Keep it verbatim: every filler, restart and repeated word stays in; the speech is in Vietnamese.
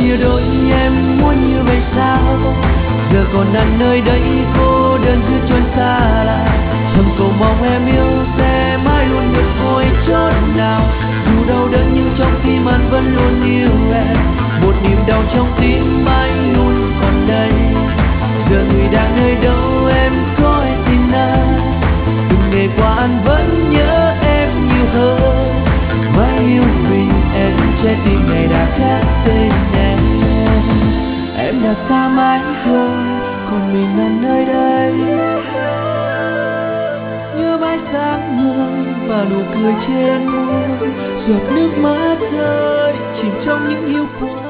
chia đôi em muốn như vậy sao? Giờ còn đang nơi đây cô đơn giữa chốn xa lạ, thầm cầu mong em yêu sẽ mãi luôn được ngồi chốn nào. Dù đau đớn nhưng trong tim anh vẫn luôn yêu em, một niềm đau trong tim anh luôn còn đây. Giờ người đang nơi đâu em có hay tin anh? Từng ngày qua anh vẫn nhớ em nhiều hơn. Mãi yêu mình em, trái tim này đã khác tên em. Em đã xa mãi rồi, còn mình anh nơi đây. Nhớ mãi sáng người và nụ cười trên môi, giọt nước mắt rơi chìm trong những hiu quạnh.